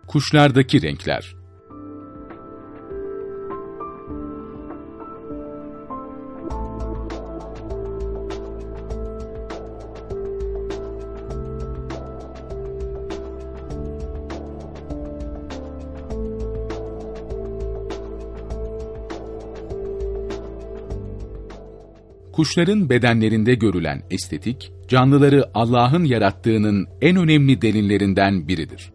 Kuşlardaki renkler. Kuşların bedenlerinde görülen estetik, canlıları Allah'ın yarattığının en önemli delillerinden biridir.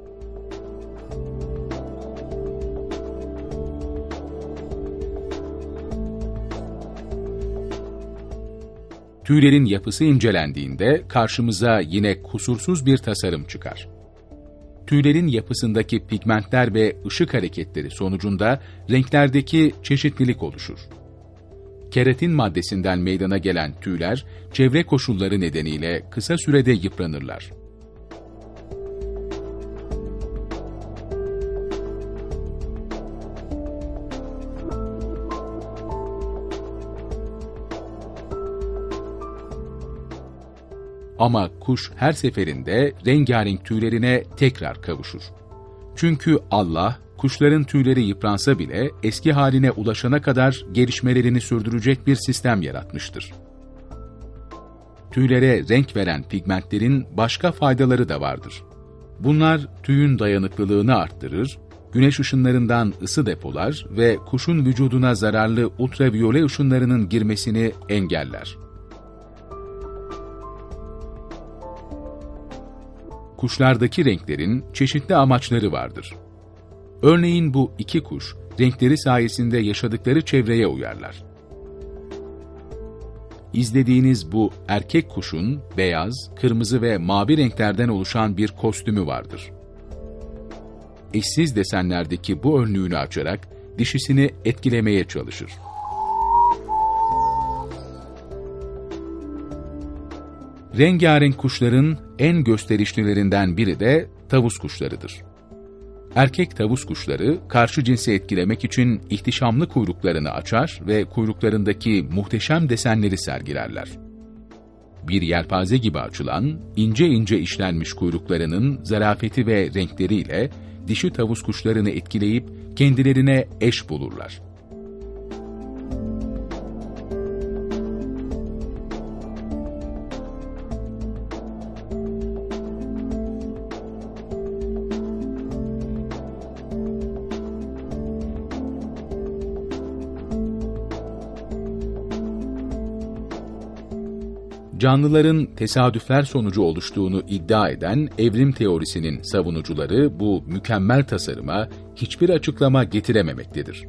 Tüylerin yapısı incelendiğinde karşımıza yine kusursuz bir tasarım çıkar. Tüylerin yapısındaki pigmentler ve ışık hareketleri sonucunda renklerdeki çeşitlilik oluşur. Keratin maddesinden meydana gelen tüyler, çevre koşulları nedeniyle kısa sürede yıpranırlar. Ama kuş her seferinde rengarenk tüylerine tekrar kavuşur. Çünkü Allah, kuşların tüyleri yıpransa bile eski haline ulaşana kadar gelişmelerini sürdürecek bir sistem yaratmıştır. Tüylere renk veren pigmentlerin başka faydaları da vardır. Bunlar tüyün dayanıklılığını arttırır, güneş ışınlarından ısı depolar ve kuşun vücuduna zararlı ultraviyole ışınlarının girmesini engeller. Kuşlardaki renklerin çeşitli amaçları vardır. Örneğin bu iki kuş, renkleri sayesinde yaşadıkları çevreye uyarlar. İzlediğiniz bu erkek kuşun beyaz, kırmızı ve mavi renklerden oluşan bir kostümü vardır. Eşsiz desenlerdeki bu önlüğünü açarak dişisini etkilemeye çalışır. Rengarenk kuşların en gösterişlilerinden biri de tavus kuşlarıdır. Erkek tavus kuşları, karşı cinsi etkilemek için ihtişamlı kuyruklarını açar ve kuyruklarındaki muhteşem desenleri sergilerler. Bir yelpaze gibi açılan, ince ince işlenmiş kuyruklarının zarafeti ve renkleriyle dişi tavus kuşlarını etkileyip kendilerine eş bulurlar. Canlıların tesadüfler sonucu oluştuğunu iddia eden evrim teorisinin savunucuları bu mükemmel tasarıma hiçbir açıklama getirememektedir.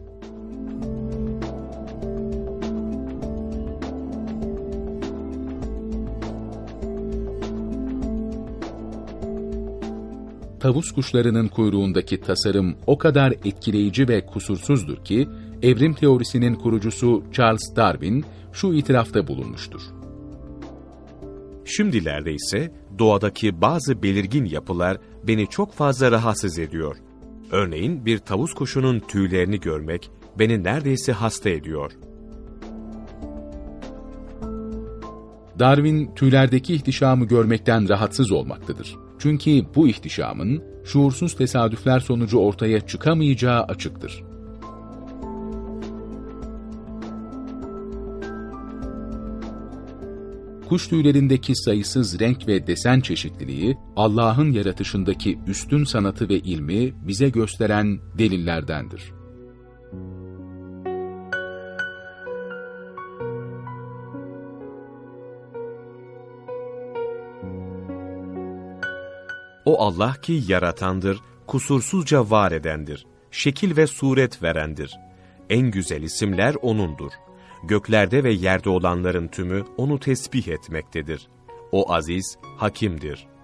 Tavus kuşlarının kuyruğundaki tasarım o kadar etkileyici ve kusursuzdur ki, evrim teorisinin kurucusu Charles Darwin şu itirafta bulunmuştur. Şimdilerde ise doğadaki bazı belirgin yapılar beni çok fazla rahatsız ediyor. Örneğin bir tavus kuşunun tüylerini görmek beni neredeyse hasta ediyor. Darwin, tüylerdeki ihtişamı görmekten rahatsız olmaktadır. Çünkü bu ihtişamın şuursuz tesadüfler sonucu ortaya çıkamayacağı açıktır. Kuş tüylerindeki sayısız renk ve desen çeşitliliği, Allah'ın yaratışındaki üstün sanatı ve ilmi bize gösteren delillerdendir. O Allah ki yaratandır, kusursuzca var edendir, şekil ve suret verendir. En güzel isimler O'nundur. Göklerde ve yerde olanların tümü O'nu tesbih etmektedir. O aziz, hakimdir.